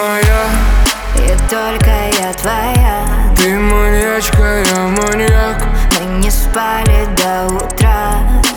моя, и только я твоя. ты маньячка, я маньяк. Мы не спали до утра.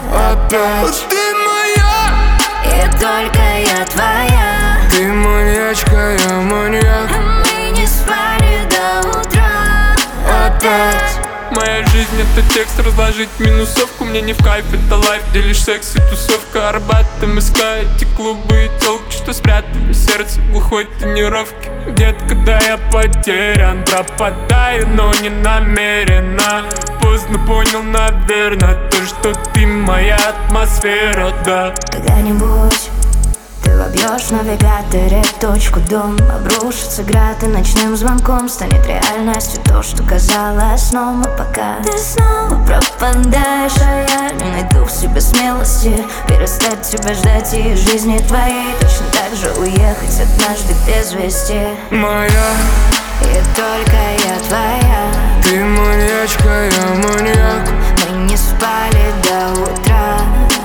Опять ты моя, И только я твоя. ты маньячка, я маньяк. Мы не спали до утра. Опять. Моя жизнь — это текст, разложить минусовку. Мне не в кайф, это лайф, где лишь секс и тусовка. Арбат, МСК, эти клубы и телки, что спрятали сердце в глухой тренировке. Где-то, когда я потерян, пропадаю, но не намеренно. Поздно понял, наверное, то, что ты моя атмосфера, да. Когда-нибудь ты вобьешь в навигаторе точку дом. Обрушится град и ночным звонком станет реальностью то, что казалось сном. А пока ты снова пропадаешь, а я не найду в себе смелости перестать тебя ждать и из жизни твоей точно так же уехать однажды без вести. Моя, И только я твоя. ты маньячка, я маньяк. Мы не спали до утра.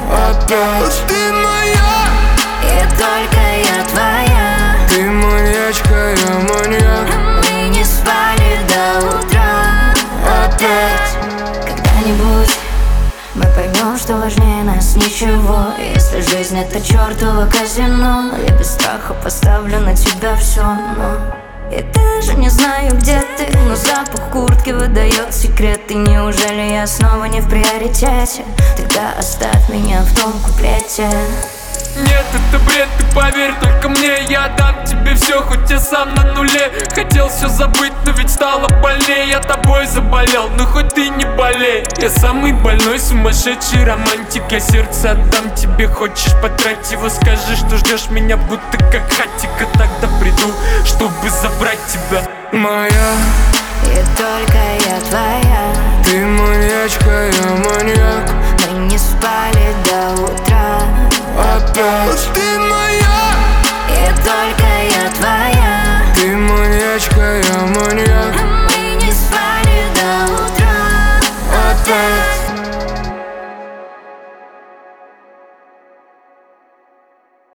Опять ты моя, И только я твоя. ты маньячка, я маньяк. Мы не спали до утра. Опять. Когда-нибудь мы поймем, что важнее нас ничего. Если жизнь это чертово казино, я без страха поставлю на тебя все. Но я даже не знаю, где ты, но запах куртки выдает секреты. Неужели я снова не в приоритете? Тогда оставь меня в том куплете. Нет, это бред, ты поверь только мне. Я дам тебе все, хоть я сам на нуле. Хотел все забыть, но ведь стало больнее. Я тобой заболел, но хоть ты не болей. Я самый больной, сумасшедший романтик. Я сердце отдам тебе, хочешь потрать его. Скажи, что ждешь меня, будто как хатика. Тогда приду, чтобы забрать тебя. Моя, И только я твоя. ты маньячка, я маньяк. Мы не спали до утра. Опять ты